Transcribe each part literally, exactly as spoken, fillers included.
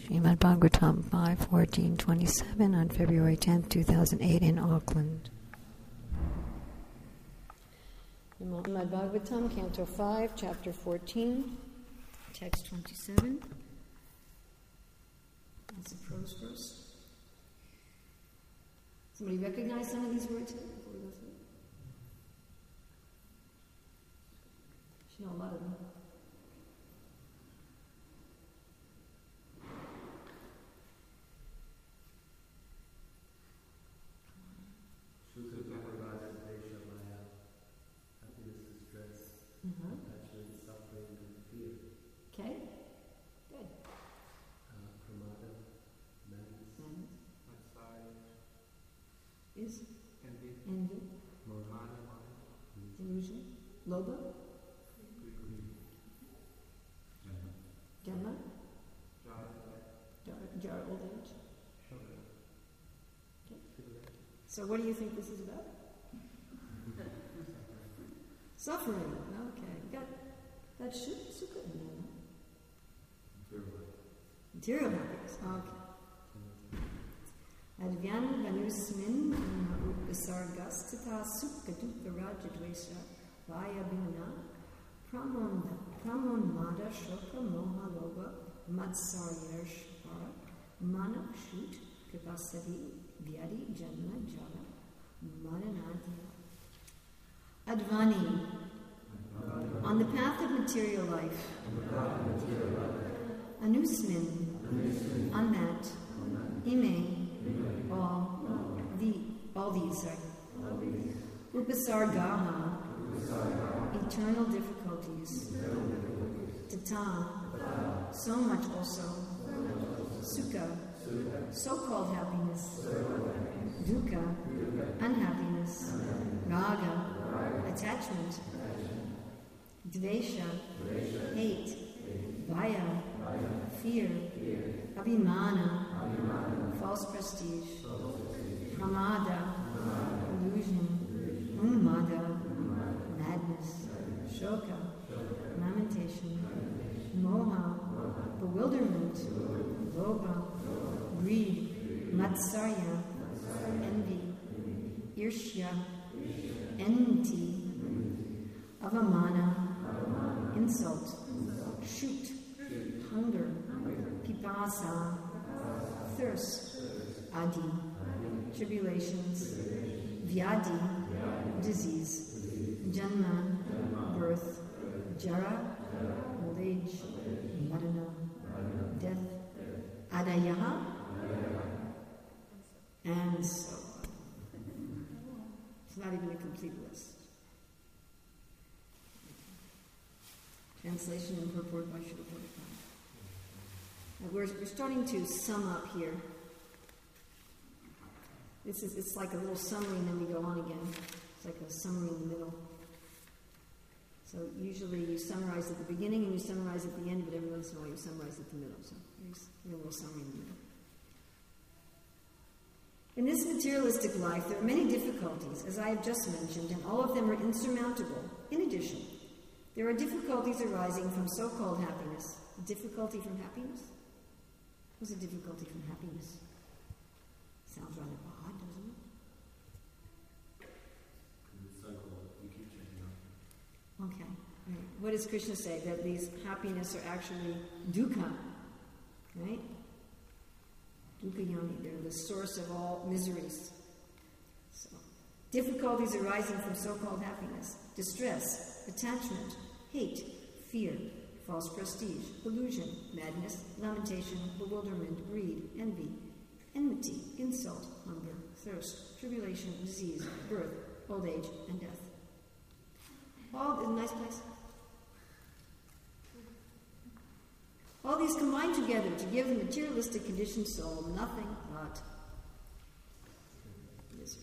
Srimad Bhagavatam five fourteen twenty-seven on February tenth, two thousand eight in Auckland. Srimad Bhagavatam, Canto five, Chapter fourteen, Text twenty-seven. That's a prose verse. Somebody recognize some of these words here before we go through? You know a lot of them. Mm-hmm. Attachment, suffering, and fear. Okay, good. Uh, pramada, madness. Madness. Matsaya. Is? Envy. Envy. Moha. Delusion. Loba. Janma. Jar, jar, old age. Okay. So what do you think this is about? Suffering. Okay. Got that sukha in there. Material happiness. Okay. Advyana vanusmin upasargas tata sukha dukkha raja dvesha vaya bhimna pramon pramon mada shoka moha loga madsaryarshvara mana shut kapasadi vyadi janma jala maranadya. Advani, on the path of material life. Anusmin, on that. Ime, all, the, all these, sorry. Upasargaha, eternal difficulties. Tata, so much also. Sukha, so-called happiness. Dukkha, unhappiness. Raga, attachment. Dvesha, hate. Vaya, fear. Abhimana, false prestige. Pramada, illusion. Unmada, madness. Shoka, lamentation. Moha, bewilderment. Lobha, greed. Matsarya, envy. Irshya, enmity. Avamana, insult. Shoot, hunger. Pipasa, thirst. Adi, tribulations. Vyadi, disease. Janma, birth. Jara, old age. Marana, death. Adayaha, and so on. It's not even a complete list. Translation and purport by Srila Prabhupada. We're, we're starting to sum up here. This is it's like a little summary and then we go on again. It's like a summary in the middle. So usually you summarize at the beginning and you summarize at the end, but every once in a while you summarize at the middle. So here's a little summary in the middle. In this materialistic life, there are many difficulties, as I have just mentioned, and all of them are insurmountable. In addition, there are difficulties arising from so-called happiness. A difficulty from happiness? What's a difficulty from happiness? Sounds rather odd, doesn't it? It's cycle, you keep changing up. Okay. Right. What does Krishna say? That these happiness are actually dukkha, right? Dukkha yoni, they're the source of all miseries. So, difficulties arising from so-called happiness, distress, attachment, hate, fear, false prestige, illusion, madness, lamentation, bewilderment, greed, envy, enmity, insult, hunger, thirst, tribulation, disease, birth, old age, and death. All in a nice place. All these combine together to give the materialistic conditioned soul nothing but misery.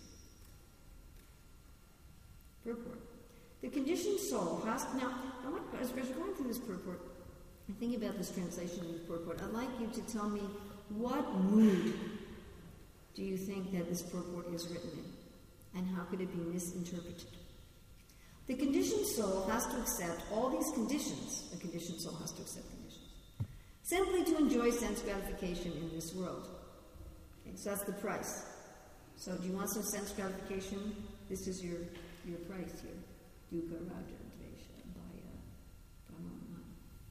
Purport. The conditioned soul has now. I want, as we're going through this purport, and thinking about this translation of this purport, I'd like you to tell me what mood do you think that this purport is written in, and how could it be misinterpreted? The conditioned soul has to accept all these conditions. A conditioned soul has to accept conditions. simply to enjoy sense gratification in this world. Okay, so that's the price. So do you want some sense gratification? This is your, your price here. Dukkha Raja Dvesha Bhaya Brahmana.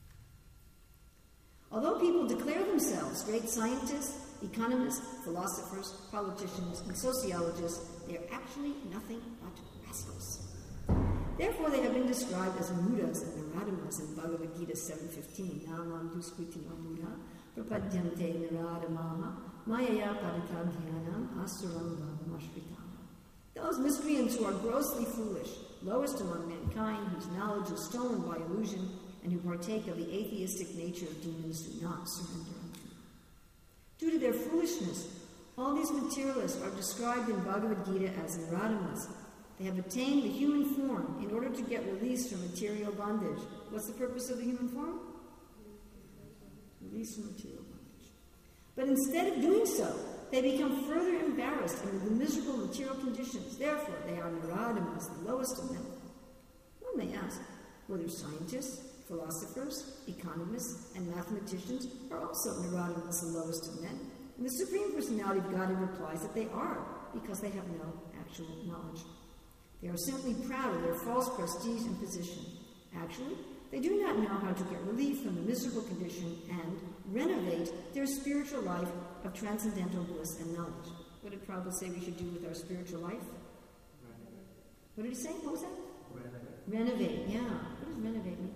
Although people declare themselves great scientists, economists, philosophers, politicians, and sociologists, they are actually nothing but rascals. Therefore, they have been described as mudas and naradamas in Bhagavad Gita seven fifteen. Namam duskritino buddha prapadyante naradamaha mayaya parita dhyanam asuram bhavamashritama. Those miscreants who are grossly foolish, lowest among mankind, whose knowledge is stolen by illusion, and who partake of the atheistic nature of demons, do not surrender unto them. Due to their foolishness, all these materialists are described in Bhagavad Gita as naradamas. They have attained the human form in order to get release from material bondage. What's the purpose of the human form? Release from material bondage. But instead of doing so, they become further embarrassed under the miserable material conditions. Therefore, they are naradamas, the lowest of men. One may ask, whether scientists, philosophers, economists, and mathematicians are also naradamas, the lowest of men. And the Supreme Personality of Godhead replies that they are, because they have no actual knowledge. They are simply proud of their false prestige and position. Actually, they do not know how to get relief from the miserable condition and renovate their spiritual life of transcendental bliss and knowledge. What did Prabhupada say we should do with our spiritual life? Renovate. What did he say? What was that? Renovate. Renovate, yeah. What does renovate mean?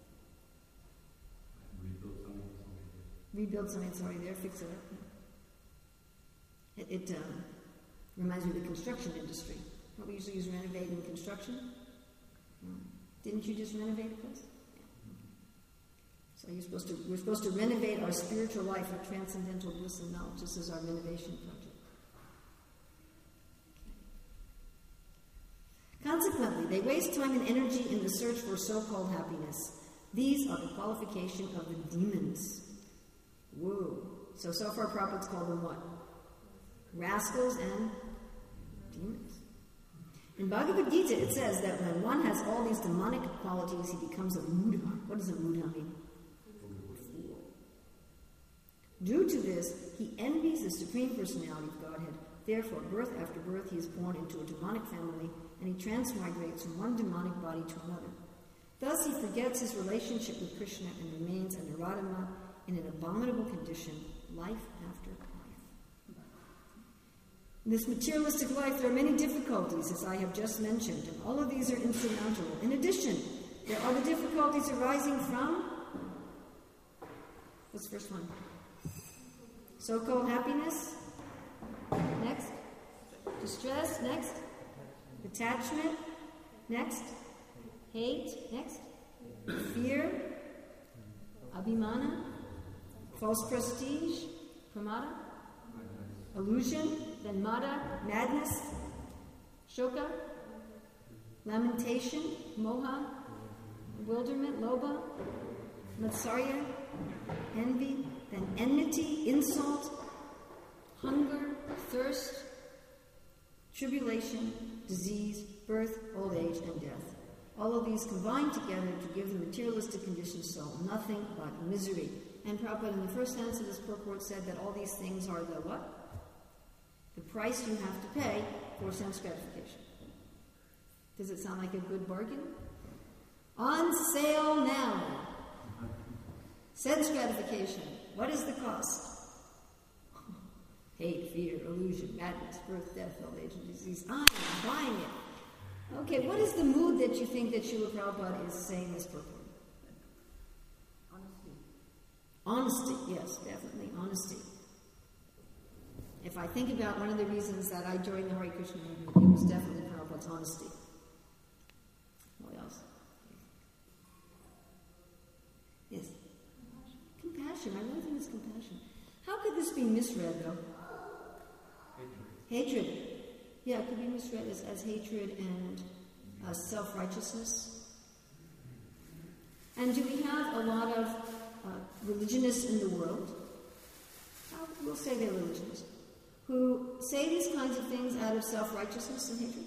Rebuild something that's already there. Rebuild something that's already there, fix it up. Yeah. It, it um, reminds me of the construction industry. What we usually use renovate in construction? No. Didn't you just renovate a place? Yeah. So you're supposed to, we're supposed to renovate our spiritual life of transcendental bliss and knowledge. This is our renovation project. Okay. Consequently, they waste time and energy in the search for so-called happiness. These are the qualification of the demons. Whoa. So, so far Prabhupada's called them what? Rascals and demons. In Bhagavad Gita, it says that when one has all these demonic qualities, he becomes a muda. What does a muda mean? Due to this, he envies the Supreme Personality of Godhead. Therefore, birth after birth, he is born into a demonic family, and he transmigrates from one demonic body to another. Thus, he forgets his relationship with Krishna and remains a Naradama in an abominable condition, life after life. In this materialistic life, there are many difficulties, as I have just mentioned, and all of these are insurmountable. In addition, there are the difficulties arising from... What's the first one? So-called happiness. Next. Distress. Next. Attachment. Next. Hate. Next. Fear. Abhimana. False prestige. Pramada. Illusion. Then mada. Madness. Shoka. Lamentation. Moha. Bewilderment. Lobha. Matsarya. Envy. Then enmity, insult, hunger, thirst, tribulation, disease, birth, old age, and death. All of these combine together to give the materialistic conditioned soul nothing but misery. And Prabhupada in the first sentence of this purport said that all these things are the what? The price you have to pay for sense gratification. Does it sound like a good bargain? On sale now. Sense gratification. What is the cost? Hate, fear, illusion, madness, birth, death, old age, and disease. I am buying it. Okay, what is the mood that you think that Srila Prabhupada is saying this purport? Honesty. Honesty, yes, definitely, honesty. If I think about one of the reasons that I joined the Hare Krishna movement, it was definitely Prabhupada's honesty. What else? Yes. Compassion. I really think it's compassion. How could this be misread, though? Hatred. Hatred. Yeah, it could be misread as, as hatred and uh, self-righteousness. And do we have a lot of uh, religionists in the world? Uh, we'll say they're religionists, who say these kinds of things out of self-righteousness and hatred?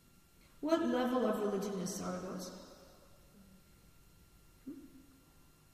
What level of religionists are those?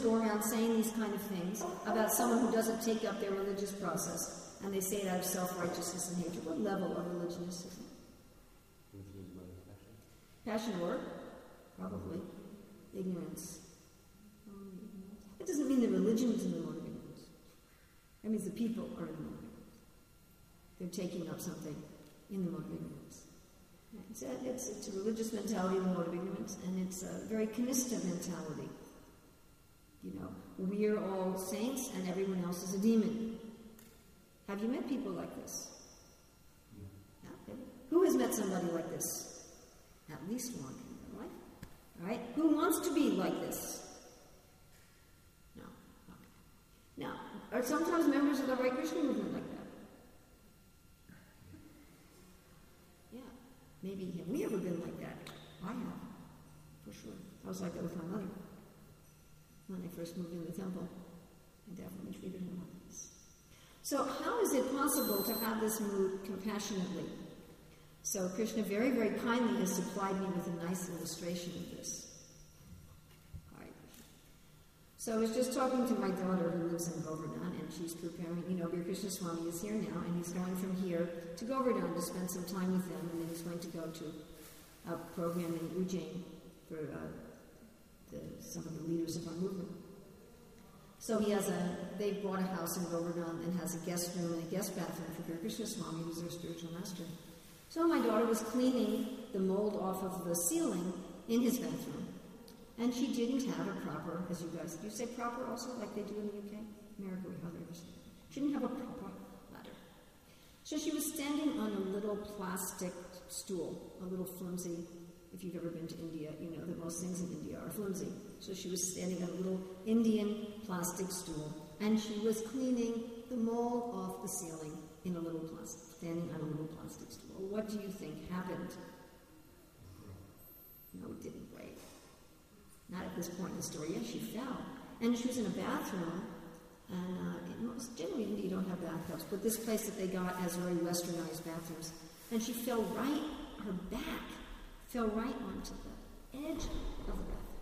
go around saying these kind of things about someone who doesn't take up their religious process, and they say it out of self-righteousness and hatred. What level of religiousness is it? Passion or probably ignorance. It doesn't mean the religion is in the mode of ignorance. That means the people are in the mode of ignorance. They're taking up something in the mode of ignorance. It's a, it's, it's a religious mentality in the mode of ignorance, and it's a very Kanista mentality. You know, we're all saints and everyone else is a demon. Have you met people like this? Yeah. Yeah. Who has met somebody like this? At least one in their life. All right? Who wants to be like this? No. Okay. Now, are sometimes members of the Hare Krishna movement like that? Yeah. Maybe have we ever been like that? I have, for sure. I was like that with my mother. When I first moved in the temple, I definitely treated him like this. So how is it possible to have this mood compassionately? So Krishna very, very kindly has supplied me with a nice illustration of this. Hare Krishna. So I was just talking to my daughter who lives in Govardhan, and she's preparing, you know, Hare Krishna Swami is here now, and he's going from here to Govardhan to spend some time with them, and then he's going to go to a program in Ujjain for uh, The, some of the leaders of our movement. So he has a, they bought a house in Govardhan and has a guest room and a guest bathroom for Hare Krishna Swami, who's their spiritual master. So my daughter was cleaning the mold off of the ceiling in his bathroom, and she didn't have a proper, as you guys, do you say proper also, like they do in the U K? America, how they ever say it. She didn't have a proper ladder. So she was standing on a little plastic stool, a little flimsy. If you've ever been to India, you know that most things in India are flimsy. So she was standing on a little Indian plastic stool, and she was cleaning the mold off the ceiling in a little plastic, standing on a little plastic stool. What do you think happened? No, it didn't break. Not at this point in the story. Yes, she fell. And she was in a bathroom, and uh, in most, generally in India you don't have bathtubs, but this place that they got has very westernized bathrooms. And she fell right, her back fell right onto the edge of the bathroom.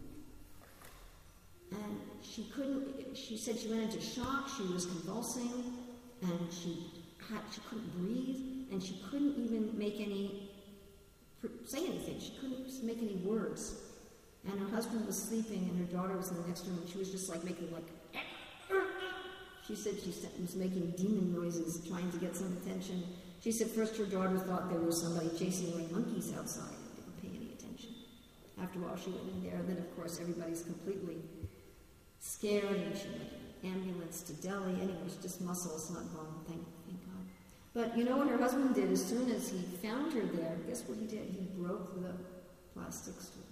And she couldn't, she said she went into shock, she was convulsing, and she had, she couldn't breathe, and she couldn't even make any, say anything, she couldn't make any words. And her husband was sleeping, and her daughter was in the next room, and she was just like making like, she said she was making demon noises, trying to get some attention. She said first her daughter thought there was somebody chasing away monkeys outside and didn't pay any attention. After a while she went in there, and then of course everybody's completely scared, and she went an ambulance to Delhi. Anyway, it's just muscles, not bone, thank, thank God. But you know what her husband did? As soon as he found her there, guess what he did? He broke the plastic stool.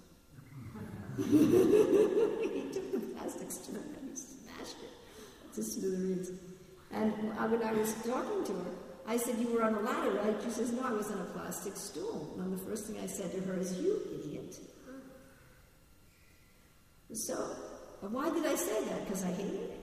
He took the plastic stool and he smashed it to smithereens. And when I was talking to her, I said, you were on a ladder, right? She says, no, I was on a plastic stool. And the first thing I said to her is, you idiot. So, why did I say that? Because I hated it?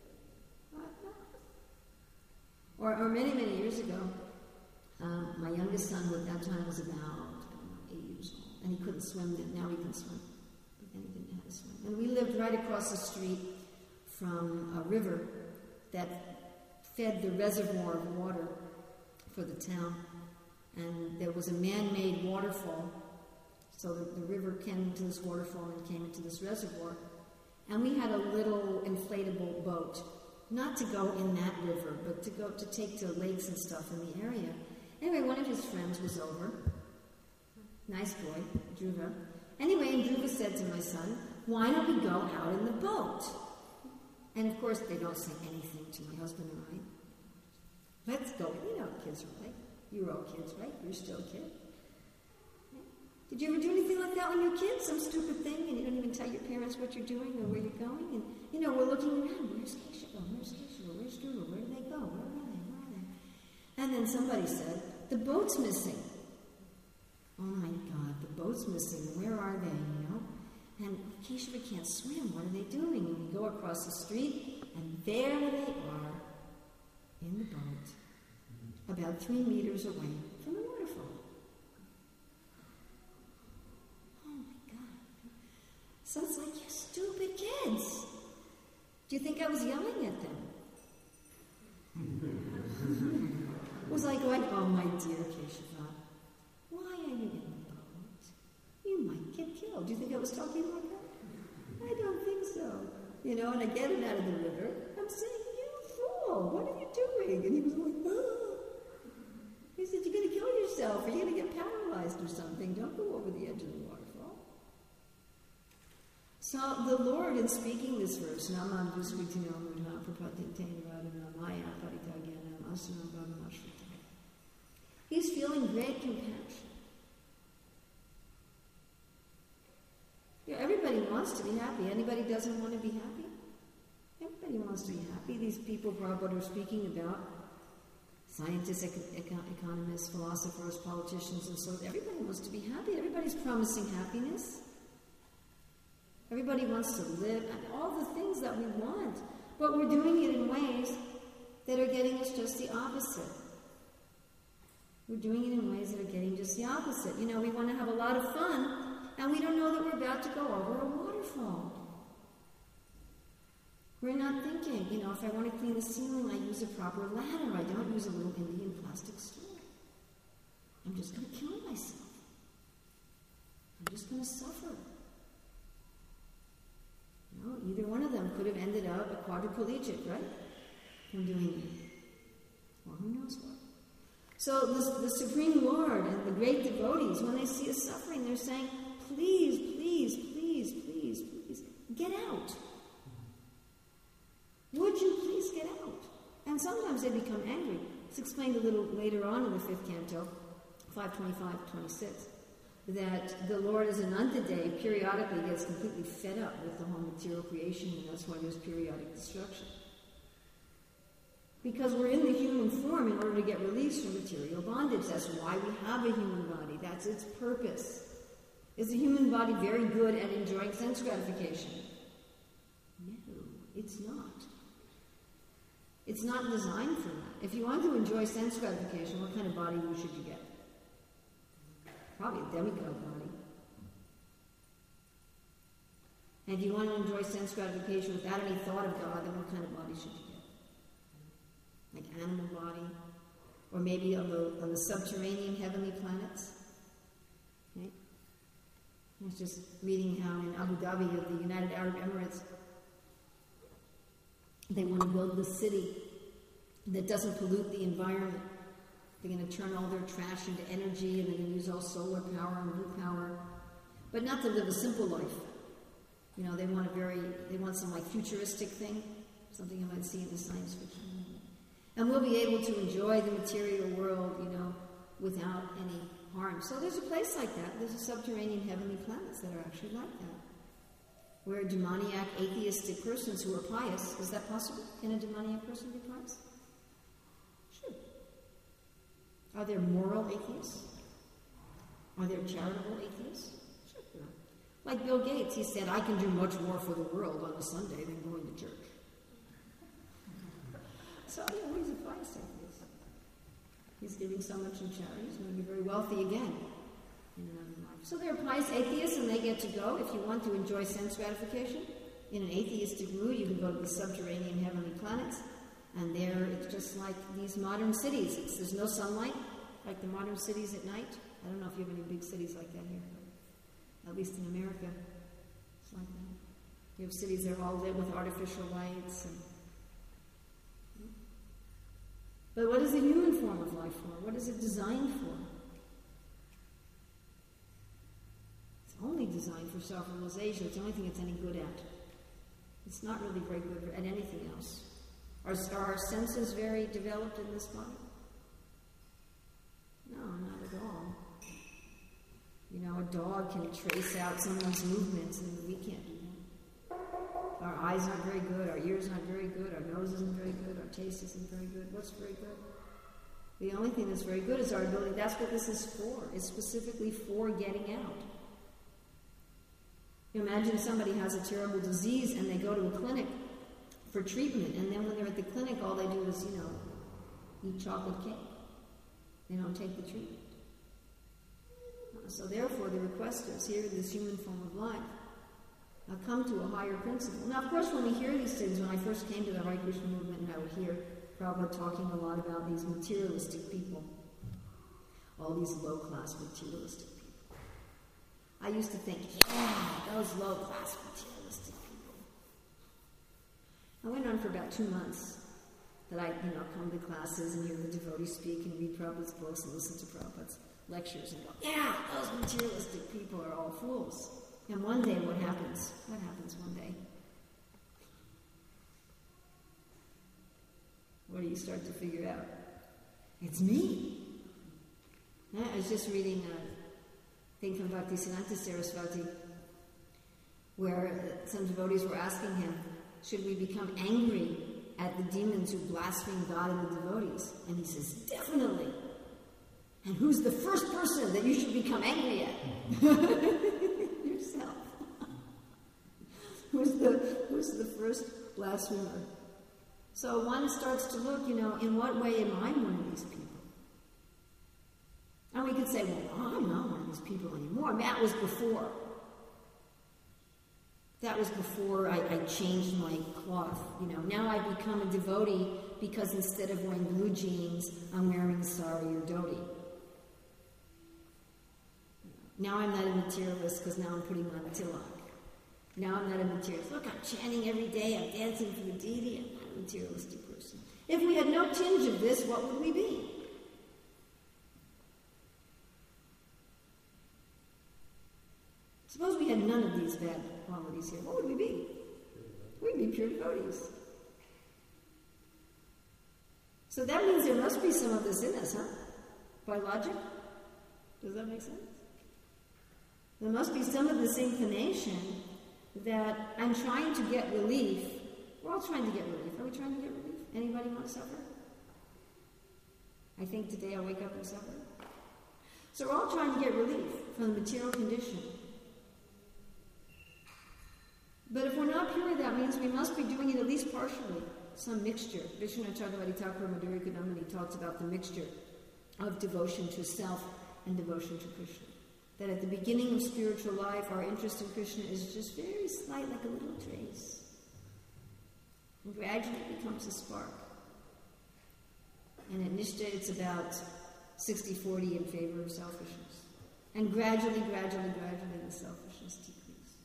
Or, or many, many years ago, um, my youngest son, who at that time was about, I don't know, eight years old, and he couldn't swim then. Now he can swim. But then he didn't know how to swim. And we lived right across the street from a river that fed the reservoir of water for the town, and there was a man-made waterfall, so that the river came into this waterfall and came into this reservoir, and we had a little inflatable boat, not to go in that river, but to go to take to lakes and stuff in the area. Anyway, one of his friends was over, nice boy, Dhruva. Anyway, and Dhruva said to my son, why don't we go out in the boat? And of course, they don't say anything to my husband and I. Let's go. You know kids are like. You were all kids, right? You're still a kid. Did you ever do anything like that when you were kids? Some stupid thing, and you don't even tell your parents what you're doing or where you're going? And, you know, we're looking around. Where's Keisha? Oh, where's Keisha? Where's Dhruva? Where do they go? Where are they? Where are they? And then somebody said, the boat's missing. Oh, my God, the boat's missing. Where are they, you know? And Keisha, we can't swim. What are they doing? And we go across the street, and there they are in the boat, about three meters away from the waterfall. Oh my God. So it's like, you stupid kids. Do you think I was yelling at them? Was I going, oh my dear Keshava, why are you in the boat? You might get killed. Do you think I was talking like that? I don't think so. You know, and I get him out of the river. I'm saying, you fool, what are you doing? And he was like, oh. He said, you're going to kill yourself, or you're going to get paralyzed or something. Don't go over the edge of the waterfall. So the Lord, in speaking this verse, Namam Dusvitinam Mudha Prapatintain Radhana Maya Paritagyanam Asanam Bhavanashritam, he's feeling great compassion. Yeah, everybody wants to be happy. Anybody doesn't want to be happy? Everybody wants to be happy. These people Prabhupada are speaking about, scientists, econ- economists, philosophers, politicians, and so on. Everybody wants to be happy. Everybody's promising happiness. Everybody wants to live, and all the things that we want. But we're doing it in ways that are getting us just the opposite. We're doing it in ways that are getting just the opposite. You know, we want to have a lot of fun, and we don't know that we're about to go over a waterfall. We're not thinking, you know, if I want to clean the ceiling, I use a proper ladder. I don't use a little Indian plastic stool. I'm just going to kill myself. I'm just going to suffer. You know, either one of them could have ended up a quadriplegic, right? From doing it. Or who knows what. So the, the Supreme Lord and the great devotees, when they see us suffering, they're saying, please, please, please, please, please, get out. Would you please get out? And sometimes they become angry. It's explained a little later on in the fifth canto, five twenty-five twenty-six, that the Lord as Anantadev periodically gets completely fed up with the whole material creation, and that's why there's periodic destruction. Because we're in the human form in order to get released from material bondage. That's why we have a human body. That's its purpose. Is the human body very good at enjoying sense gratification? No, it's not. It's not designed for that. If you want to enjoy sense gratification, what kind of body should you get? Probably a demigod body. And if you want to enjoy sense gratification without any thought of God, then what kind of body should you get? Like animal body? Or maybe on the, on the subterranean heavenly planets? Right? I was just reading how in Abu Dhabi of the United Arab Emirates, they want to build this city that doesn't pollute the environment. They're going to turn all their trash into energy, and they're going to use all solar power and wind power, but not to live a simple life. You know, they want a very, they want some like futuristic thing, something you might see in the science fiction. And we'll be able to enjoy the material world, you know, without any harm. So there's a place like that. There's a subterranean heavenly planets that are actually like that, where demoniac, atheistic persons who are pious, is that possible? Can a demoniac person be pious? Sure. Are there moral atheists? Are there charitable atheists? Sure. You know. Like Bill Gates, he said, I can do much more for the world on a Sunday than going to church. So, you know, he's a pious atheist. He's giving so much in charity, he's going to be very wealthy again in another life. So there are pious atheists, and they get to go. If you want to enjoy sense gratification in an atheistic mood, you can go to the subterranean heavenly planets, and there it's just like these modern cities. It's, there's no sunlight, like the modern cities at night. I don't know if you have any big cities like that here, but at least in America, it's like that. You have cities that are all lit with artificial lights. And, but what is the human form of life for? What is it designed for? Only designed for self-realization. It's the only thing it's any good at. It's not really very good at anything else. Are, are our senses very developed in this body? No, not at all. You know, a dog can trace out someone's movements, and we can't do that. Our eyes aren't very good, our ears aren't very good, our nose isn't very good, our taste isn't very good. What's very good? The only thing that's very good is our ability. That's what this is for. It's specifically for getting out. Imagine somebody has a terrible disease and they go to a clinic for treatment, and then when they're at the clinic, all they do is, you know, eat chocolate cake. They don't take the treatment. So therefore, the request is here in this human form of life. I'll come to a higher principle. Now, of course, when we hear these things, when I first came to the Hare Krishna movement and I would hear Prabhupada talking a lot about these materialistic people, all these low-class materialistic people, I used to think, yeah, those low-class materialistic people. I went on for about two months that I, you know, come to classes and hear the devotees speak and read Prabhupada's books and listen to Prabhupada's lectures and go, yeah, those materialistic people are all fools. And one day what happens? What happens one day? What do you start to figure out? It's me. I was just reading a thing from Bhaktisiddhanta Saraswati where some devotees were asking him, should we become angry at the demons who blaspheme God and the devotees? And he says, definitely. And who's the first person that you should become angry at? Yourself. who's the who's the first blasphemer? So one starts to look, you know, in what way am I one of these people? And we could say, well, I'm not one of these people anymore. And that was before. That was before I, I changed my cloth. You know, now I become a devotee because instead of wearing blue jeans, I'm wearing sari or dhoti. Now I'm not a materialist because now I'm putting on tilak. Now I'm not a materialist. Look, I'm chanting every day. I'm dancing for the deity. I'm not a materialistic person. If we had no tinge of this, what would we be? Suppose we had none of these bad qualities here. What would we be? We'd be pure devotees. So that means there must be some of this in us, huh? By logic? Does that make sense? There must be some of this inclination that I'm trying to get relief. We're all trying to get relief. Are we trying to get relief? Anybody want to suffer? I think today I'll wake up and suffer. So we're all trying to get relief from the material condition. But if we're not pure, that means we must be doing it at least partially, some mixture. Vishnu Chakravarti Thakur Madhuri Kadambini talks about the mixture of devotion to self and devotion to Krishna. That at the beginning of spiritual life, our interest in Krishna is just very slight, like a little trace. And gradually it becomes a spark. And at Nishta, it's about sixty forty in favor of selfishness. And gradually, gradually, gradually, the selfishness decreases.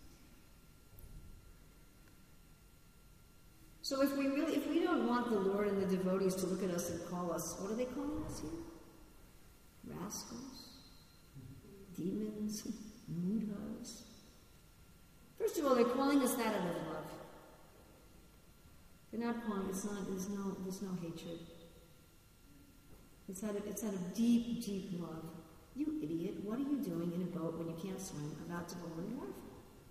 So if we really, if we don't want the Lord and the devotees to look at us and call us, what are they calling us here? Rascals? Demons? Mudras? First of all, they're calling us that out of love. They're not calling, it's not, there's no, there's no hatred. It's out of, it's out of deep, deep love. You idiot, what are you doing in a boat when you can't swim, about to go in the waterfall?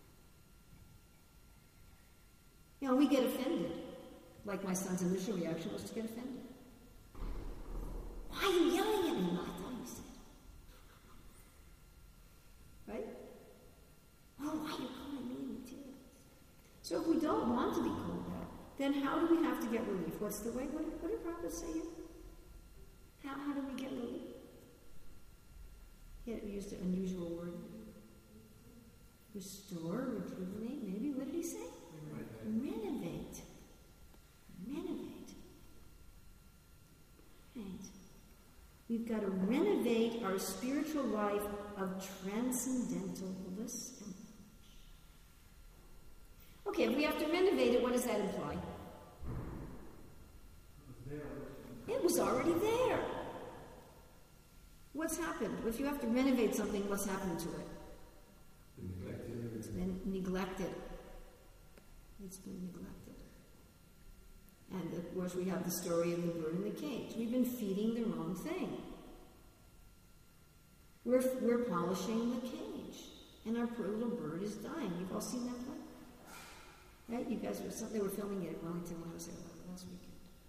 You know, we get offended. Like my son's initial reaction was to get offended. Why are you yelling at me? I thought you said. Right? Oh, why are you calling me a materialist? So if we don't want to be called that, then how do we have to get relief? What's the way? What, what did Prabhupada say here? How, how do we get relief? He had used an unusual word. Restore, rejuvenate, maybe. What did he say? Renovate. Renovate. Renovate. Right. We've got to renovate our spiritual life of transcendental bliss and knowledge. Okay, if we have to renovate it, what does that imply? It was already there. What's happened? If you have to renovate something, what's happened to it? Neglected. It's been neglected. It's been neglected. And of course we have the story of the bird in the cage. We've been feeding the wrong thing. We're, we're polishing the cage. And our poor little bird is dying. You've all seen that play? Right? You guys were, they were filming it at Wellington when I was there last weekend.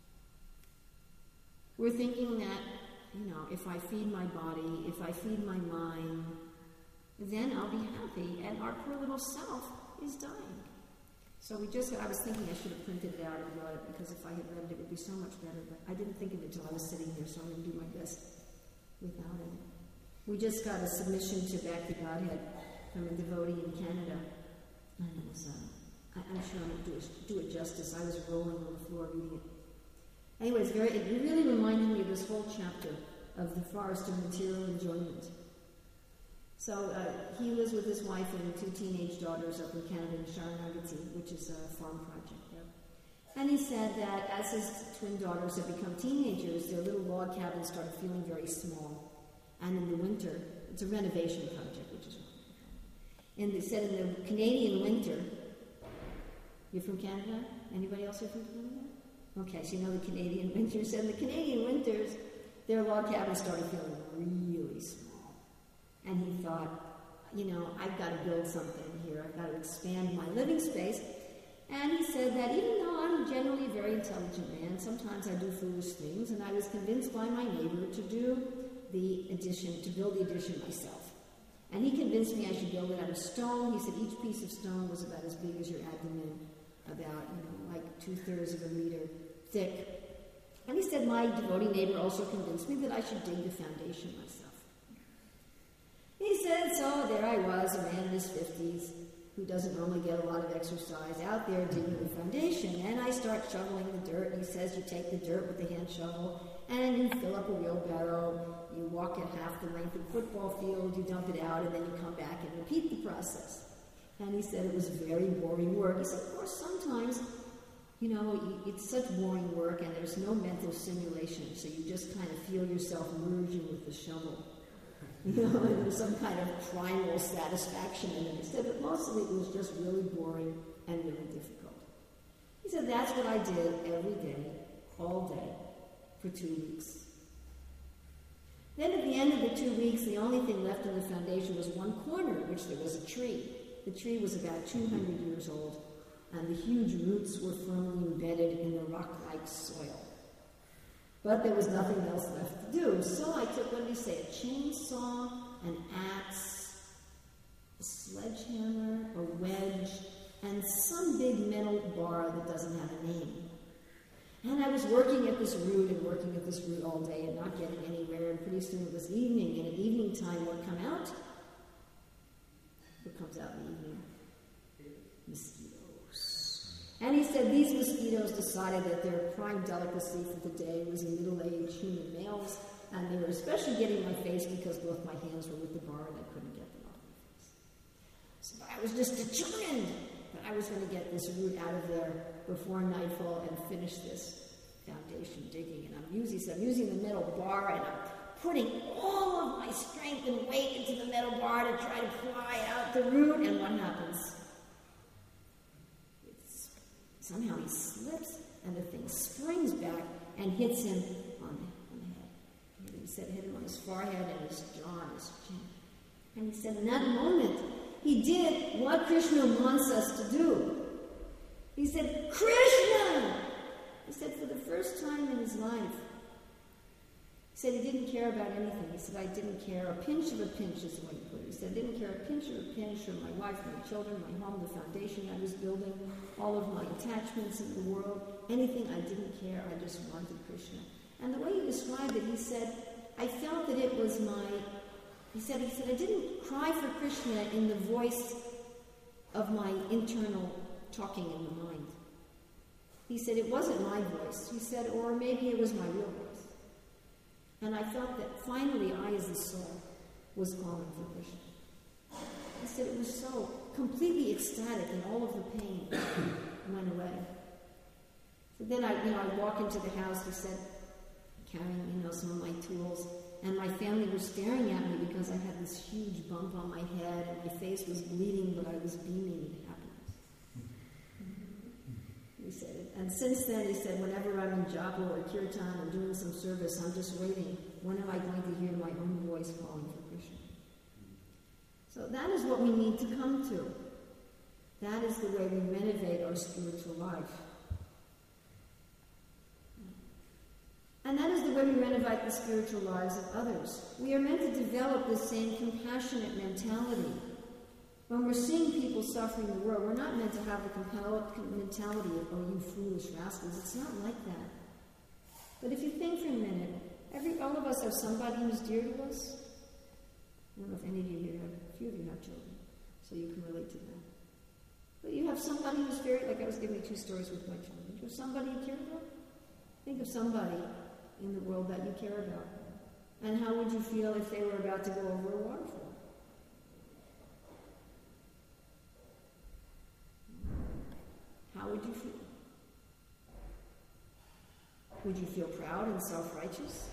We're thinking that, you know, if I feed my body, if I feed my mind, then I'll be happy. And our poor little self is dying. So we just, I was thinking I should have printed it out and brought it, because if I had read it, it would be so much better. But I didn't think of it until I was sitting here, so I'm going to do my best without it. We just got a submission to Back to Godhead from a devotee in Canada. and it was, uh, I, I'm sure I won't do it, do it justice. I was rolling on the floor reading it. Anyway, it's very, it really reminded me of this whole chapter of the forest of material enjoyment. So uh, he lives with his wife and two teenage daughters up in Canada in Sharanagati, which is a farm project there. And he said that as his twin daughters have become teenagers, their little log cabins started feeling very small. And in the winter, it's a renovation project, which is wonderful. And they said in the Canadian winter, you're from Canada? Anybody else here from Canada? Okay, so you know the Canadian winters. And the Canadian winters, their log cabins started feeling really small. And he thought, you know, I've got to build something here. I've got to expand my living space. And he said that even though I'm generally a very intelligent man, sometimes I do foolish things, and I was convinced by my neighbor to do the addition, to build the addition myself. And he convinced me I should build it out of stone. He said each piece of stone was about as big as your abdomen, about, you know, like two-thirds of a meter thick. And he said my devotee neighbor also convinced me that I should dig the foundation myself. He said, so there I was, a man in his fifties, who doesn't normally get a lot of exercise, out there digging the foundation. And I start shoveling the dirt. And he says you take the dirt with the hand shovel, and you fill up a wheelbarrow, you walk it half the length of the football field, you dump it out, and then you come back and repeat the process. And he said it was very boring work. He said, of course, sometimes, you know, it's such boring work, and there's no mental simulation, so you just kind of feel yourself merging with the shovel. You know, and there's some kind of primal satisfaction in it. He said, but mostly it was just really boring and really difficult. He said, that's what I did every day, all day, for two weeks. Then at the end of the two weeks, the only thing left in the foundation was one corner, in which there was a tree. The tree was about two hundred years old, and the huge roots were firmly embedded in the rock-like soil. But there was nothing else left to do. So I took, what did he say, a chainsaw, an axe, a sledgehammer, a wedge, and some big metal bar that doesn't have a name. And I was working at this root and working at this root all day and not getting anywhere, and pretty soon it was evening, and at evening time what come out? What comes out in the evening? Mosquitoes. And he said these mosquitoes decided that their prime delicacy for the day was middle-aged human males, and they were especially getting my face because both my hands were with the bar and I couldn't get them off my face. So I was just determined that I was going to get this root out of there before nightfall and finish this foundation digging. And I'm using, so I'm using the metal bar, and I'm putting all of my strength and weight into the metal bar to try to pry out the root, and what happens? Somehow he slips, and the thing springs back and hits him on the, on the head. And he said it hit him on his forehead and his jaw and his chin. And he said in that moment, he did what Krishna wants us to do. He said, Krishna! He said for the first time in his life, he said he didn't care about anything. He said, I didn't care a pinch of a pinch is the way he put it. He said, I didn't care a pinch of a pinch for my wife, my children, my home, the foundation I was building, all of my attachments in the world, anything I didn't care, I just wanted Krishna. And the way he described it, he said, I felt that it was my, he said, he said, I didn't cry for Krishna in the voice of my internal talking in the mind. He said, it wasn't my voice. He said, or maybe it was my real voice. And I felt that finally I, as the soul, was calling for Krishna. He said it was so completely ecstatic, and all of the pain went away. So then I, you know, I walk into the house. He said, carrying, you know, some of my tools, and my family were staring at me because I had this huge bump on my head, and my face was bleeding, but I was beaming with happiness. He said it. And since then, he said, whenever I'm in japa or kirtan or doing some service, I'm just waiting. When am I going to hear my own voice calling for Krishna? So that is what we need to come to. That is the way we renovate our spiritual life. And that is the way we renovate the spiritual lives of others. We are meant to develop this same compassionate mentality. When we're seeing people suffering in the world, we're not meant to have the mentality of, oh, you foolish rascals. It's not like that. But if you think for a minute, every all of us have somebody who's dear to us. I don't know if any of you here have, a few of you have children, so you can relate to that. have somebody who's very, like I was giving you two stories with my children. Do you have somebody you care about? Think of somebody in the world that you care about. And how would you feel if they were about to go over a waterfall? How would you feel? Would you feel proud and self-righteous?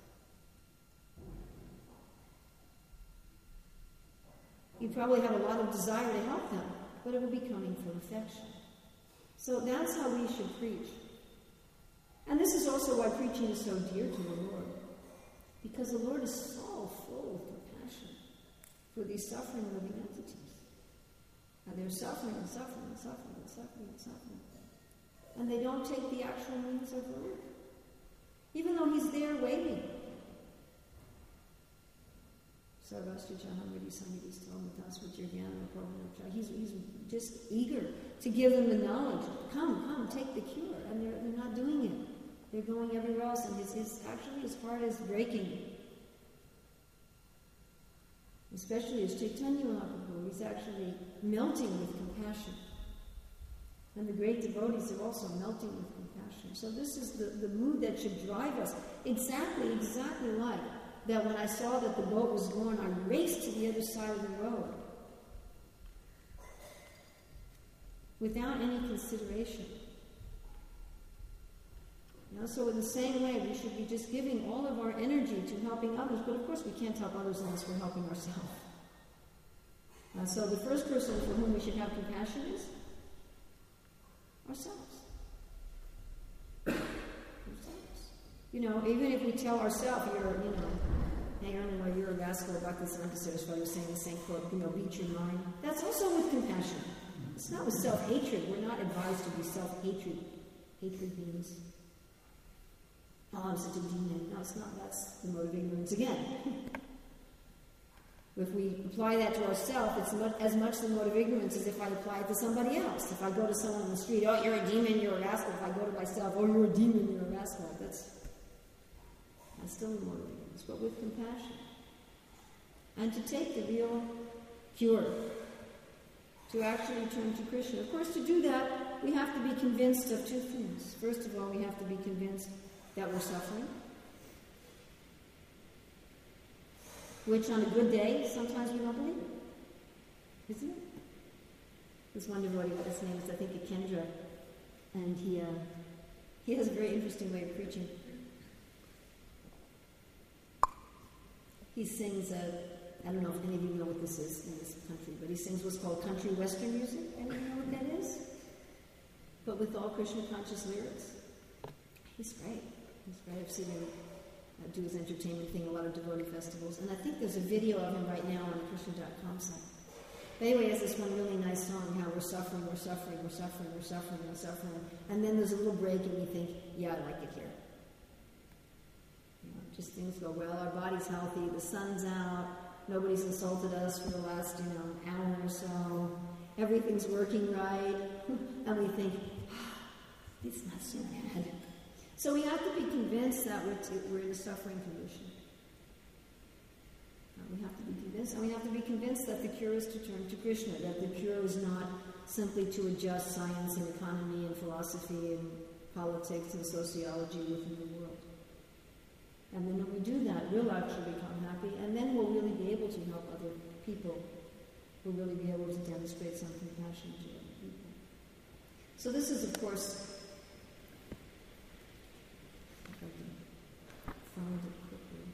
You'd probably have a lot of desire to help them, but it would be coming from affection. So that's how we should preach. And this is also why preaching is so dear to the Lord. Because the Lord is so full of compassion for these suffering living entities. And they're suffering and suffering and suffering and suffering and suffering. And they don't take the actual means of relief. Even though he's there waiting. He's, he's just eager to give them the knowledge. Come, come, take the cure. And they're, they're not doing it. They're going everywhere else. And his, his, actually his heart is breaking. Especially as Chaitanya Mahaprabhu, he's actually melting with compassion. And the great devotees are also melting with compassion. So this is the, the mood that should drive us. Exactly, exactly like that when I saw that the boat was gone, I raced to the other side of the road. Without any consideration. You know, so in the same way, we should be just giving all of our energy to helping others, but of course we can't help others unless we're helping ourselves. Uh, so the first person for whom we should have compassion is ourselves. Ourselves. You know, even if we tell ourselves, you're, you know, hey, Ernie, you're a rascal, Bhakti Siddhanta Saraswati was saying the same quote, you know, beat your mind. That's also with compassion. It's not with self-hatred. We're not advised to be self-hatred, hatred beings. Oh, I'm such a demon. No, it's not. That's the mode of ignorance again. If we apply that to ourselves, it's much, as much the mode of ignorance as if I apply it to somebody else. If I go to someone on the street, oh, you're a demon, you're a rascal. If I go to myself, oh, you're a demon, you're a rascal. That's, that's still the mode of ignorance, but with compassion. And to take the real cure. To actually turn to Krishna. Of course, to do that, we have to be convinced of two things. First of all, we have to be convinced that we're suffering. Which on a good day, sometimes we don't believe it. Isn't it? There's one devotee, his name is, I think, Kendra, and he uh, he has a very interesting way of preaching. He sings, uh, I don't know if any of you know what this is in this country, but he sings what's called country western music. Anyone know what that is? But with all Krishna conscious lyrics. He's great. He's great. I've seen him uh, do his entertainment thing, a lot of devotee festivals. And I think there's a video of him right now on the Krishna dot com site. But anyway, he has this one really nice song, how we're suffering, we're suffering, we're suffering, we're suffering, we're suffering. And then there's a little break and we think, yeah, I like it here. You know, just things go well, our body's healthy, the sun's out, nobody's insulted us for the last, you know, hour or so, everything's working right, and we think, ah, it's not so bad. So we have to be convinced that we're, t- we're in a suffering condition. We have to be convinced, and we have to be convinced that the cure is to turn to Krishna, that the cure is not simply to adjust science and economy and philosophy and politics and sociology within the world. And then when we do that, we'll actually become happy, and then we'll really be able to help other people. We'll really be able to demonstrate some compassion to other people. So this is, of course, if I can find it quickly.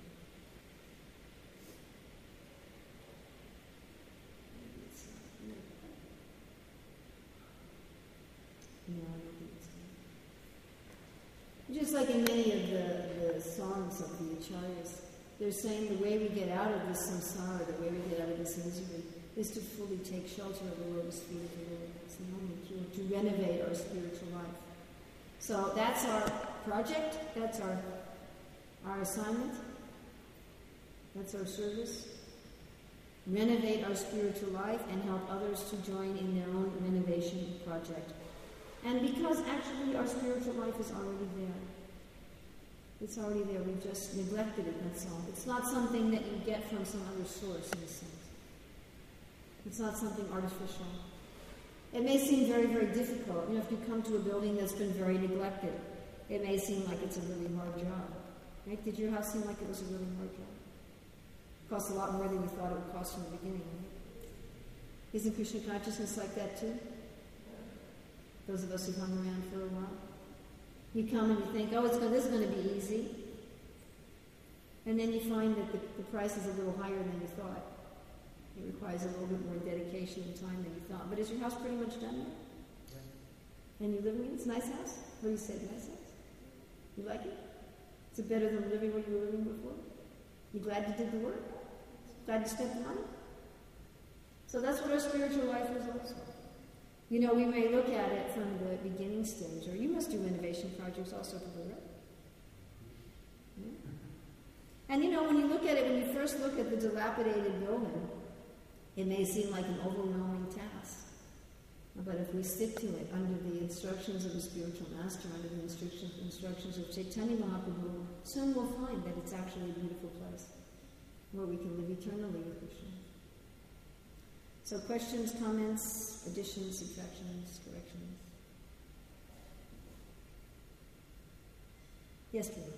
No, I don't think it's good. Just like in many of the, the songs of the Acharyas, they're saying the way we get out of this samsara, the way we get out of this misery, is to fully take shelter of the lotus feet of the Lord. It's the only cure, to renovate our spiritual life. So that's our project, that's our, our assignment, that's our service. Renovate our spiritual life and help others to join in their own renovation project. And because actually our spiritual life is already there. It's already there. We've just neglected it, that's all. It's not something that you get from some other source, in a sense. It's not something artificial. It may seem very, very difficult. You know, if you come to a building that's been very neglected, it may seem like it's a really hard job. Right? Did your house seem like it was a really hard job? It cost a lot more than you thought it would cost from the beginning, right? Isn't Krishna consciousness like that too? Those of us who've hung around for a while. You come and you think, oh, it's going, this is going to be easy. And then you find that the, the price is a little higher than you thought. It requires a little bit more dedication and time than you thought. But is your house pretty much done now? Yeah. And you living in it? It's a nice house? What do you say, nice house? You like it? Is it better than living where you were living before? You glad you did the work? Glad you spent the money? So that's what our spiritual life is also. You know, we may look at it from the beginning stage, or you must do renovation projects also to the right. Yeah. And you know, when you look at it, when you first look at the dilapidated building, it may seem like an overwhelming task. But if we stick to it under the instructions of the spiritual master, under the instructions, instructions of Chaitanya Mahaprabhu, soon we'll find that it's actually a beautiful place where we can live eternally with Krishna. So questions, comments, additions, subtractions, corrections? Yes, Julie?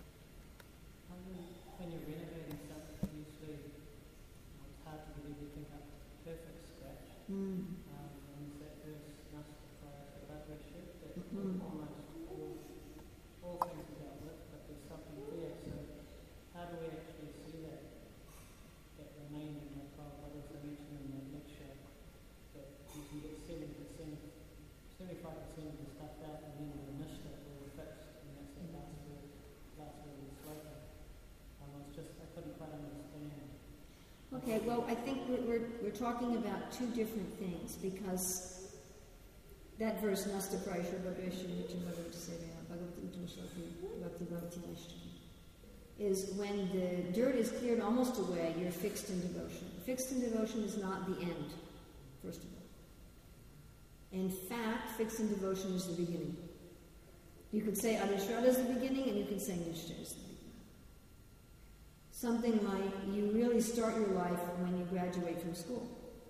When you're renovating something, usually it's hard to get everything up to perfect scratch. Mm. Um, and that verse, Nasta Praya Sabhadrishya, that Mm-hmm. almost all, all things are dealt with, but there's something there. So how do we actually see that, that remaining, like Prabhupada also mentioned in the lecture, that you can get seventy percent, seventy-five percent of the stuff out, and then the Nishta will fix, and that's the last word, last word of the sloka. Um, I was just, I couldn't quite understand. Okay, well, I think we're, we're, we're talking about two different things, because that verse, Nasta Praisha Bhagavesha Nityam Bhagavata Sevaya Bhagavata Uttam Shloki Bhakti Bhavati Nishtam, is when the dirt is cleared almost away, you're fixed in devotion. Fixed in devotion is not the end, first of all. In fact, fixed in devotion is the beginning. You could say Adhishrada is the beginning, and you can say Nishta is the beginning. Something like you really start your life when you graduate from school.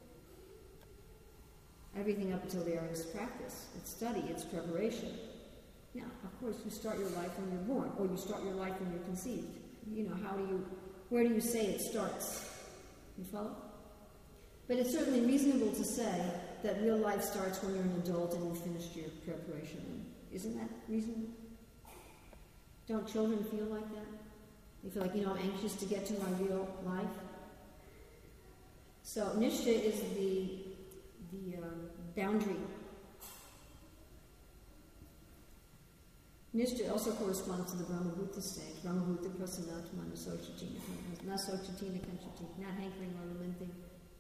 Everything up until there is practice. It's study. It's preparation. Now, of course, you start your life when you're born, or you start your life when you're conceived. You know, how do you, where do you say it starts? You follow? But it's certainly reasonable to say that real life starts when you're an adult and you've finished your preparation. Isn't that reasonable? Don't children feel like that? They feel like, you know, I'm anxious to get to my real life. So Nishta is the the uh, boundary. Nishta also corresponds to the Brahmabhuta stage. Brahmabhuta prasanatma nasochatina, nasochatina kanchati, not hankering or lamenting.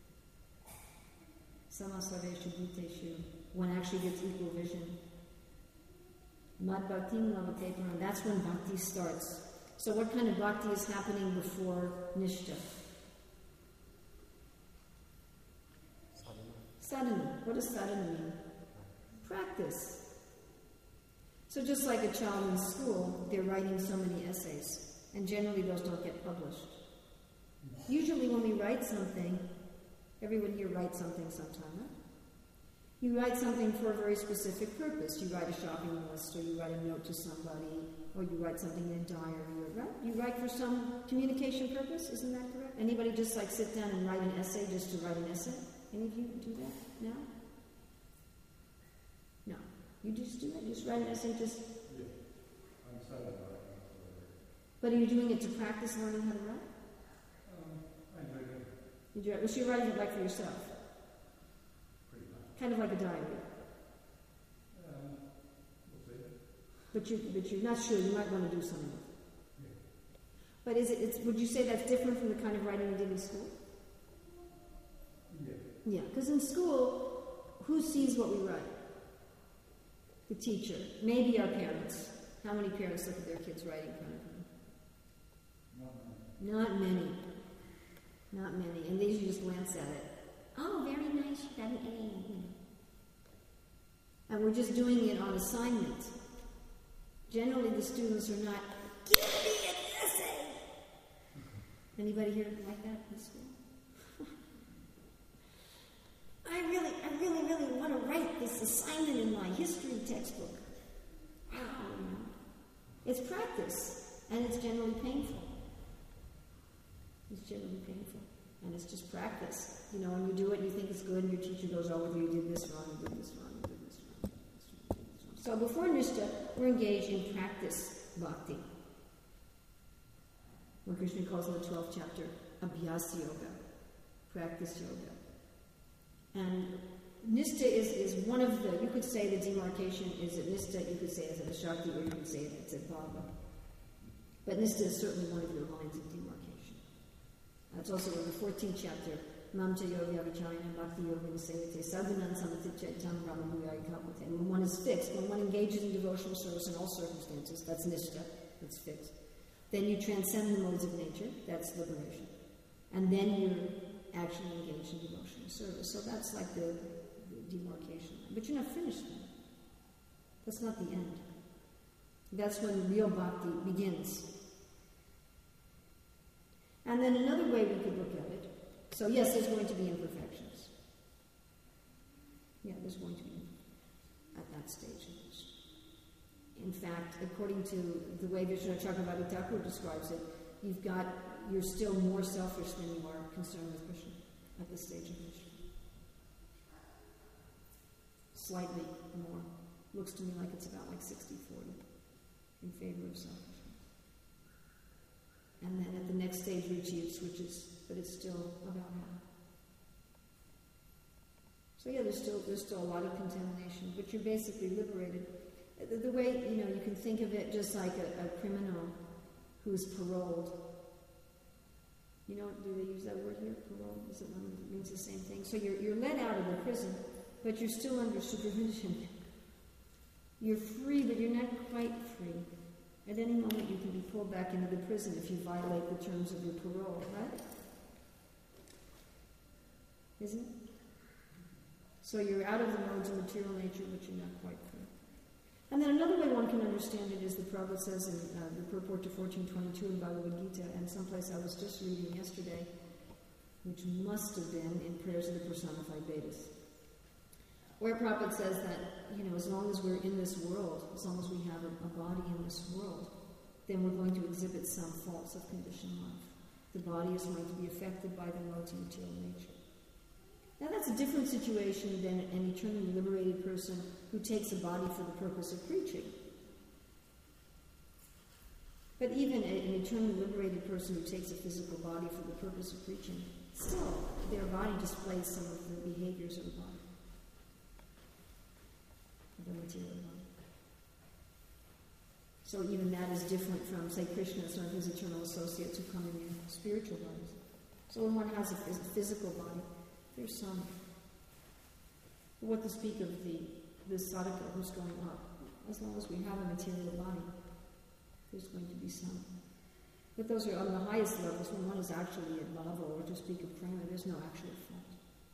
Samasaveshu bhuteshu, one actually gets equal vision. Mad bhaktim lavate param, that's when bhakti starts. So what kind of bhakti is happening before Nishta? Sadhana. What does sadhana mean? Practice. So just like a child in school, they're writing so many essays, and generally those don't get published. Usually when we write something, everyone here writes something sometime, right? You write something for a very specific purpose. You write a shopping list, or you write a note to somebody, or you write something in a diary, or, right? You write for some communication purpose, isn't that correct? Anybody just like sit down and write an essay just to write an essay? Any of you do that now? No. You just do that? You just write an essay just... Yeah. I'm sorry about it. But are you doing it to practice learning how to write? Um, I enjoy it. You do it, well, so you're writing it like for yourself? Pretty much. Kind of like a diary. Um, we'll see. But, you, but you're not sure, you might want to do something with it. Yeah. But is it, it's, would you say that's different from the kind of writing you did in school? Yeah. Yeah, because in school, who sees what we write? The teacher. Maybe our parents. How many parents look at their kids writing in front of them? Not many. Not many. Not many. And they usually just glance at it. Oh, very nice, you got an A. And we're just doing it on assignment. Generally, the students are not, give me an essay! Anybody here like that in school? I really, I really, really want to write this assignment in my history textbook. Wow, you know. It's practice, and it's generally painful. It's generally painful, and it's just practice. You know, when you do it, you think it's good, and your teacher goes, oh, whether you did this wrong, you did this wrong, you did this wrong, you did this wrong, you did this wrong. So before Nishta, we're engaged in practice bhakti. What Krishna calls in the twelfth chapter, Abhyasa Yoga, practice yoga. And Nishta is, is one of the, you could say the demarcation is at Nishta, you could say it's at Shakti, or you could say it's at Bhava. But Nishta is certainly one of your lines of demarcation. That's also in the fourteenth chapter, Mamcha Yoga Vichayana Bhakti Yoga Nisayate Sadhunan Samatitchetam Brahmabhuyai Kapate. When one is fixed, when one engages in devotional service in all circumstances, that's Nishta, that's fixed. Then you transcend the modes of nature, that's liberation. And then you're actually engaged in devotional service. So that's like the, the demarcation line. But you're not finished then. That's not the end. That's when real bhakti begins. And then another way we could look at it, so yes, there's going to be imperfections. Yeah, there's going to be at that stage. In fact, according to the way Vishnu Chakravarti Thakur describes it, you've got, you're still more selfish than you are concerned with Krishna at this stage of Krishna. Slightly more. Looks to me like it's about like sixty forty in favor of selfishness. And then at the next stage, Ruchi, it switches, but it's still about half. So yeah, there's still there's still a lot of contamination, but you're basically liberated. The, the way, you know, you can think of it just like a, a criminal who's paroled. You know, do they use that word here? Parole? Is it one that means the same thing? So you're you're let out of the prison, but you're still under supervision. You're free, but you're not quite free. At any moment, you can be pulled back into the prison if you violate the terms of your parole, right? Isn't it? So you're out of the modes of material nature, but you're not quite free. And then another way one can understand it is the Prabhupada says in uh, the purport to fourteen twenty-two in Bhagavad Gita, and someplace I was just reading yesterday, which must have been in Prayers of the Personified Vedas, where Prabhupada says that, you know, as long as we're in this world, as long as we have a, a body in this world, then we're going to exhibit some faults of conditioned life. The body is going to be affected by the modes of material nature. Now that's a different situation than an eternally liberated person who takes a body for the purpose of preaching. But even a, an eternally liberated person who takes a physical body for the purpose of preaching, still their body displays some of the behaviors of the body, of the material body. So even that is different from, say, Krishna and some of his eternal associates who come in spiritual bodies. So when one has a physical body, there's some. What to speak of the, the sadhaka who's going up? As long as we have a material body, there's going to be some. But those are on the highest levels, when one is actually at bhava, or to speak of prema, there's no actual fault.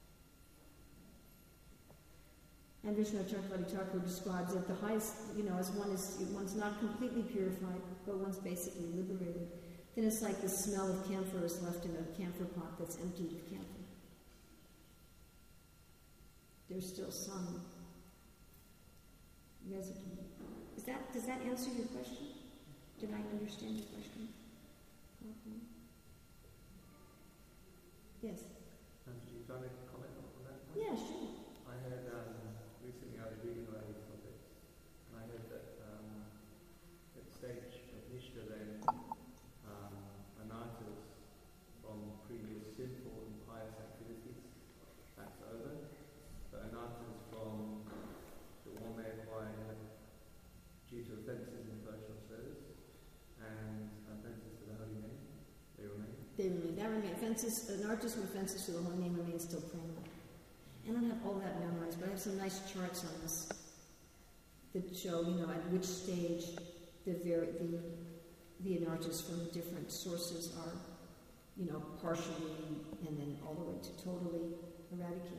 And Vishnu Chakravarti Thakur describes at the highest, you know, as one is, one's not completely purified, but one's basically liberated. Then it's like the smell of camphor is left in a camphor pot that's emptied of camphor. There's still some residue. Is that, does that answer your question? Did I understand your question? Okay. Yes? Um, did you want to comment on that? Yeah, sure. I heard um, recently I was reading about these topics, and I heard that um, at the stage of Nishta then, um, anarthas from previous sinful and pious activities, that's over. But anarthas from that one may acquire due to offences in devotional service and offences to the holy name, they remain. They remain. That remain. Offenses, anarthas from offenses to the holy name remain still prema. I don't have all that memorized, but I have some nice charts on this that show, you know, at which stage the very the the anarthas from different sources are, you know, partially and then all the way to totally eradicated.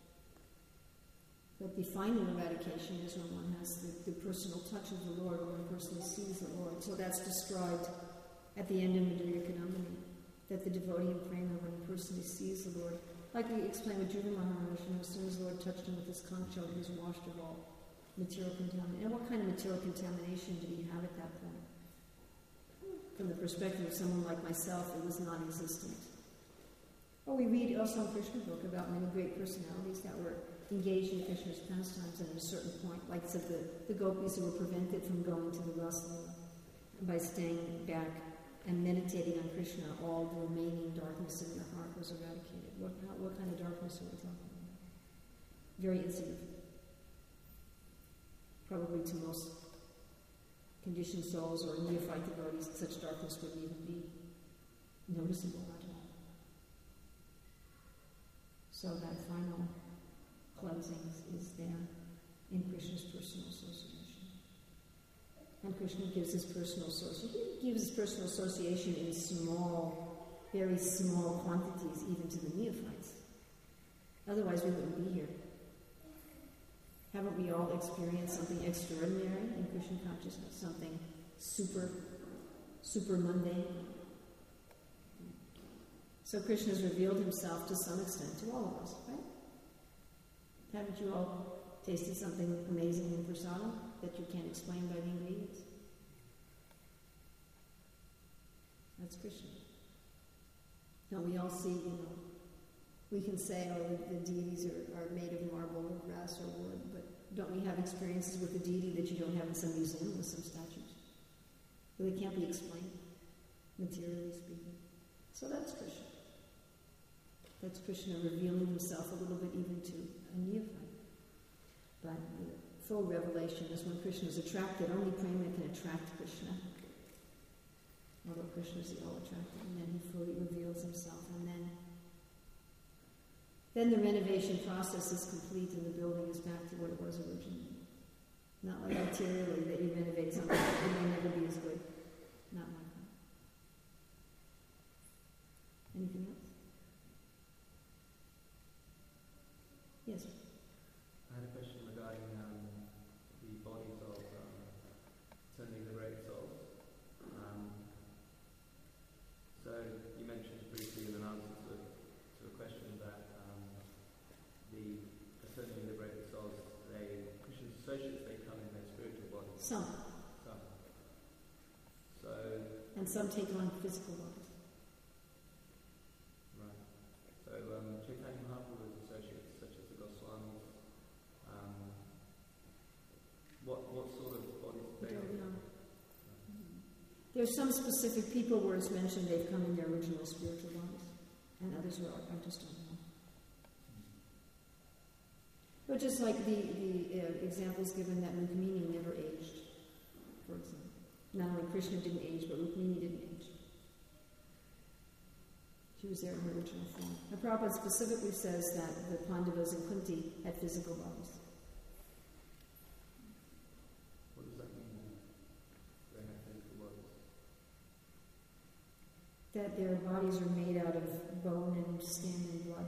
But the final eradication is when one has the, the personal touch of the Lord, when one personally sees the Lord. So that's described at the end of Madhurya Kadambini, that the devotee in prema, when he personally sees the Lord, Like we explained with Dhruva Maharaj, you know, as soon as the Lord touched him with his conch shell, he was washed of all material contamination. And what kind of material contamination did he have at that point? From the perspective of someone like myself, it was non-existent. Or we read also in Krishna book about many great personalities that were engaged in Krishna's pastimes, and at a certain point, like said the, the gopis who were prevented from going to the Rasa by staying back and meditating on Krishna, all the remaining darkness in their heart was eradicated. What, how, what kind of darkness are we talking about? Very insignificant. Probably to most conditioned souls or neophyte devotees, such darkness wouldn't even be noticeable at all. So that final cleansing is there in Krishna's personal association. And Krishna gives his personal association. He gives his personal association in small, very small quantities, even to the neophytes. Otherwise, we wouldn't be here. Haven't we all experienced something extraordinary in Krishna consciousness? Something super, super mundane? So Krishna has revealed himself to some extent to all of us, right? Haven't you all tasted something amazing in prasadam that you can't explain by the ingredients? That's Krishna. Now we all see, you know, we can say, oh, the, the deities are, are made of marble or grass or wood, but don't we have experiences with the deity that you don't have in some museum with some statues? But they can't be explained, materially speaking. So that's Krishna. That's Krishna revealing himself a little bit even to a neophyte. But the full revelation is when Krishna is attracted. Only prema can attract Krishna. Although Krishna is the all-attractive, and then he fully reveals himself, and then Then the renovation process is complete and the building is back to what it was originally. Not like materially that you renovate something and it may never be as good. Not like that. Anything else? Yes. I had a question regarding um, the bodies of um, certainly the great souls. Um, so you mentioned briefly in an answer to, to a question that The, certainly the great souls, they, Krishna's associates, they come in their spiritual bodies. Some. Some. So. And some take on physical bodies. Right. So um, Chaitanya Mahaprabhu's associates, such as the Goswamis, um, what what sort of bodies do they don't know. Mm-hmm. There's some specific people where it's mentioned they've come in their original spiritual bodies, and others where I just don't know. But just like the, the uh, examples given that Rukmini never aged, for example. Not only Krishna didn't age, but Rukmini didn't age. She was there in her original form. And Prabhupada specifically says that the Pandavas and Kunti had physical bodies. What does that mean? They have physical bodies? That their bodies are made out of bone and skin and blood.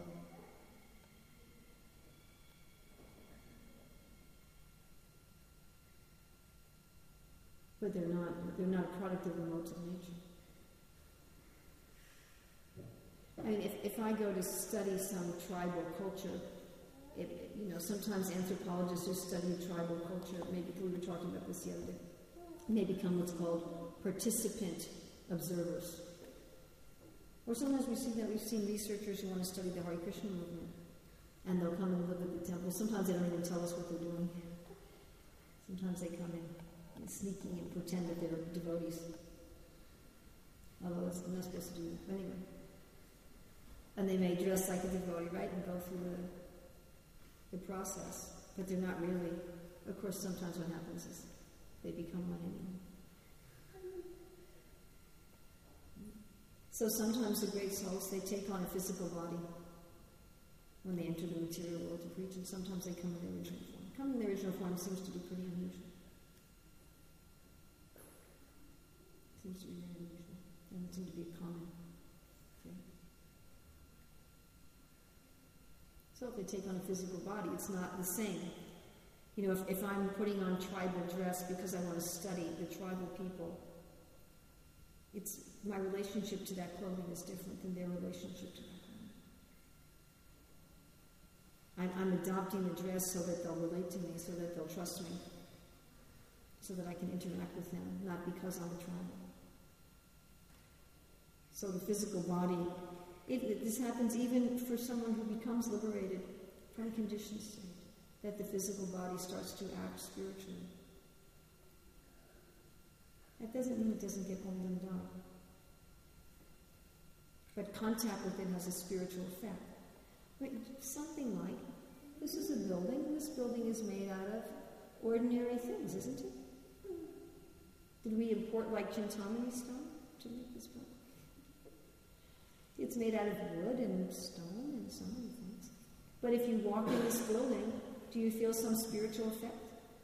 But they're not, they're not a product of the modes of nature. I mean, if, if I go to study some tribal culture, it, it, you know, sometimes anthropologists who study tribal culture, maybe we were talking about this the other day, may become what's called participant observers. Or sometimes we see that we've seen researchers who want to study the Hare Krishna movement, and they'll come and live at the temple. Sometimes they don't even tell us what they're doing. Sometimes they come in and sneaky and pretend that they're devotees. Although they're not supposed to do that. Anyway. And they may dress like a devotee, right, and go through the, the process. But they're not really. Of course, sometimes what happens is they become one anyway. So sometimes the great souls, they take on a physical body when they enter the material world to preach, and sometimes they come in their original form. Coming in their original form seems to be pretty unusual. Seems to be very unusual. It doesn't seem to be a common thing. So if they take on a physical body, it's not the same. You know, if, if I'm putting on tribal dress because I want to study the tribal people, it's my relationship to that clothing is different than their relationship to that clothing. I'm, I'm adopting the dress so that they'll relate to me, so that they'll trust me, so that I can interact with them, not because I'm a tribal. So the physical body, it, it, this happens even for someone who becomes liberated from conditioned state, that the physical body starts to act spiritually. That doesn't mean it doesn't get old and dark. But contact with it has a spiritual effect. But something like, this is a building, and this building is made out of ordinary things, isn't it? Did we import like Chintamani stone to make this building? It's made out of wood and stone and so many things. But if you walk in this building, do you feel some spiritual effect?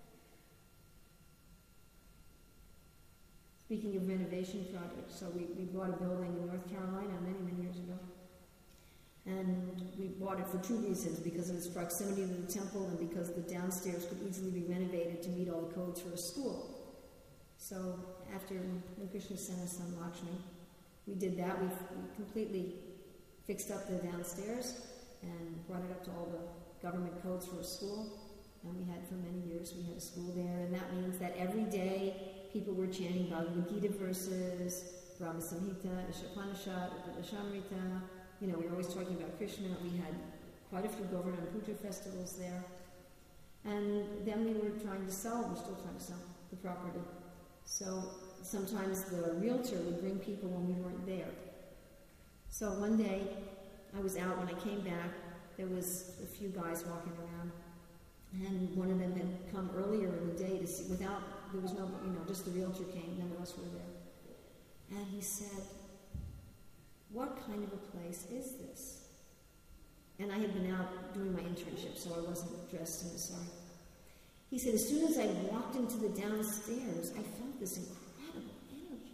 Speaking of renovation projects, so we, we bought a building in North Carolina many, many years ago. And we bought it for two reasons, because of its proximity to the temple and because the downstairs could easily be renovated to meet all the codes for a school. So after when Krishna sent us on Lakshmi, we did that. We, we completely fixed up the downstairs and brought it up to all the government codes for a school. And we had for many years, we had a school there. And that means that every day people were chanting Bhagavad Gita verses, Brahma Samhita, Ishopanishad, Upadeshamrita. You know, we were always talking about Krishna. We had quite a few Govardhan Puja festivals there. And then we were trying to sell, we're still trying to sell the property. So sometimes the realtor would bring people when we weren't there. So one day, I was out. When I came back, there was a few guys walking around. And one of them had come earlier in the day to see, without, there was no, you know, just the realtor came, none of us were there. And he said, "What kind of a place is this?" And I had been out doing my internship, so I wasn't dressed in a sari. He said, "As soon as I walked into the downstairs, I felt this incredible energy."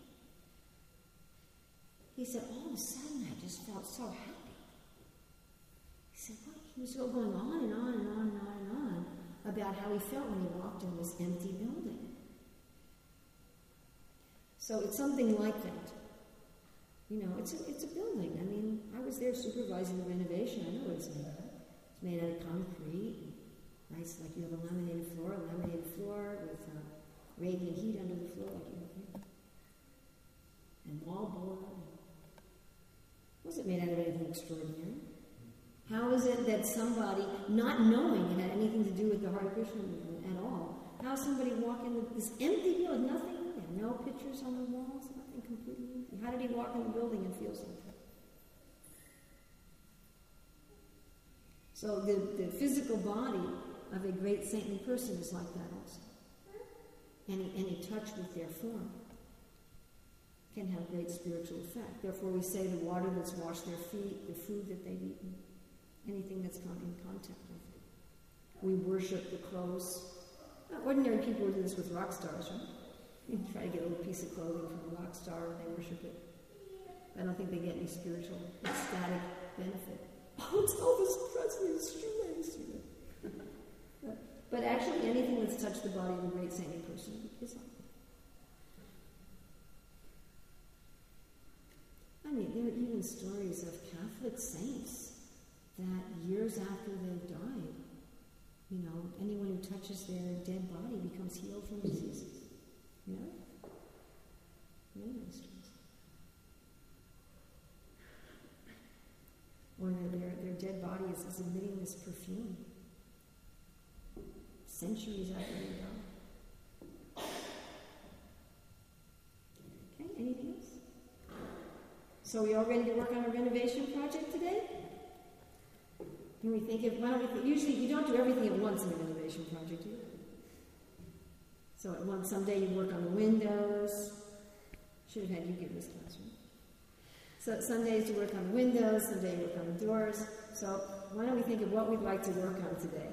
He said, "All of a sudden, I just felt so happy." He said, "What?" He was all going on and on and on and on and on about how he felt when he walked in this empty building. So it's something like that. You know, it's a, it's a building. I mean, I was there supervising the renovation. I know what it's made out of. It's made out of concrete. Nice, like you have a laminated floor, a laminated floor with uh, radiant heat under the floor, like you have here. And wallboard. It wasn't made out of anything extraordinary. How is it that somebody, not knowing it had anything to do with the Hare Krishna movement at all, how somebody walk in this empty building, nothing in there, no pictures on the walls, nothing, completely empty. How did he walk in the building and feel something? So the, the physical body of a great saintly person is like that also. Any, any touch with their form can have great spiritual effect. Therefore we say the water that's washed their feet, the food that they've eaten, anything that's come in contact with it. We worship the clothes. Now, ordinary people do this with rock stars, right? You try to get a little piece of clothing from a rock star and they worship it. I don't think they get any spiritual, ecstatic benefit. Oh, it's Elvis Presley's shoelace, you know. but, but actually, anything that's touched the body of a great saintly person is like that. I mean, there are even stories of Catholic saints that years after they've died, you know, anyone who touches their dead body becomes healed from diseases. You know? Many stories. Or their, their, their dead body is, is emitting this perfume centuries after they die. Okay, anything else? So are we all ready to work on a renovation project today? Can we think of, why don't we think, usually you don't do everything at once in a renovation project, do you? So at once, someday you work on the windows. Should have had you give this class, right? So some days you work on the windows, some days you work on the doors. So why don't we think of what we'd like to work on today?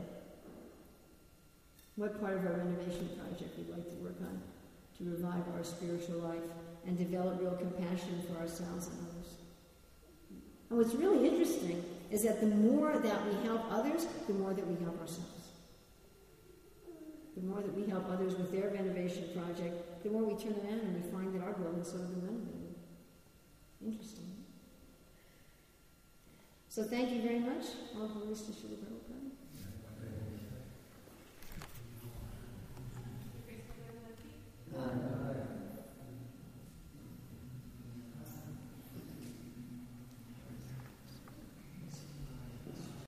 What part of our renovation project we'd like to work on to revive our spiritual life and develop real compassion for ourselves and others. And what's really interesting is that the more that we help others, the more that we help ourselves. The more that we help others with their renovation project, the more we turn around and we find that our building's sort of been renovated. Interesting. So thank you very much. All glories to Srila Prabhupada.